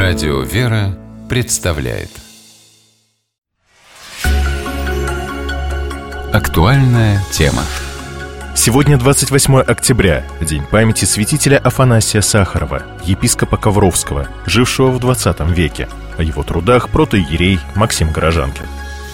Радио «Вера» представляет актуальная тема. Сегодня 28 октября, день памяти святителя Афанасия Сахарова, епископа Ковровского, жившего в 20 веке. О его трудах протоиерей Максим Горожанкин.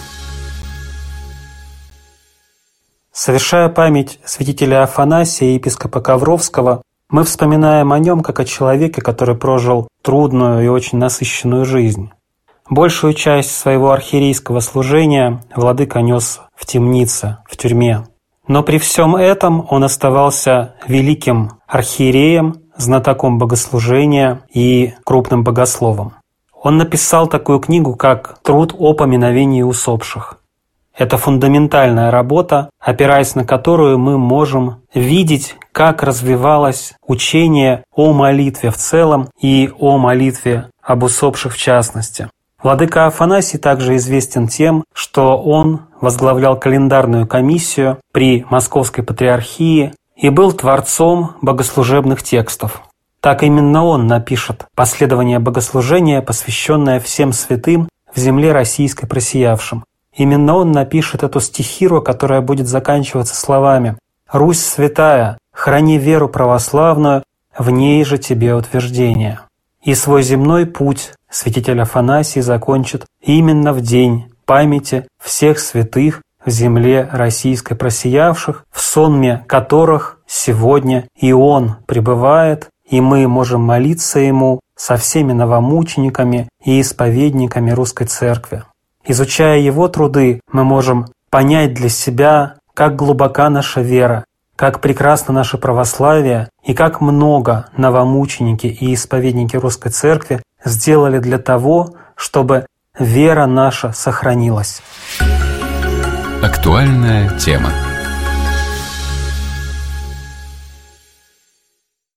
Совершая память святителя Афанасия, епископа Ковровского, мы вспоминаем о нем как о человеке, который прожил трудную и очень насыщенную жизнь. Большую часть своего архиерейского служения владыка нес в темнице, в тюрьме. Но при всем этом он оставался великим архиереем, знатоком богослужения и крупным богословом. Он написал такую книгу, как «Труд о поминовении усопших». Это фундаментальная работа, опираясь на которую мы можем видеть, как развивалось учение о молитве в целом и о молитве об усопших в частности. Владыка Афанасий также известен тем, что он возглавлял календарную комиссию при Московской Патриархии и был творцом богослужебных текстов. Так именно он напишет последование богослужения, посвященное всем святым в земле российской просиявшим. Именно он напишет эту стихиру, которая будет заканчиваться словами: «Русь святая, храни веру православную, в ней же тебе утверждение». И свой земной путь святитель Афанасий закончит именно в день памяти всех святых в земле российской просиявших, в сонме которых сегодня и он пребывает, и мы можем молиться ему со всеми новомучениками и исповедниками Русской Церкви. Изучая его труды, мы можем понять для себя, как глубока наша вера, как прекрасно наше православие и как много новомученики и исповедники Русской Церкви сделали для того, чтобы вера наша сохранилась. Актуальная тема.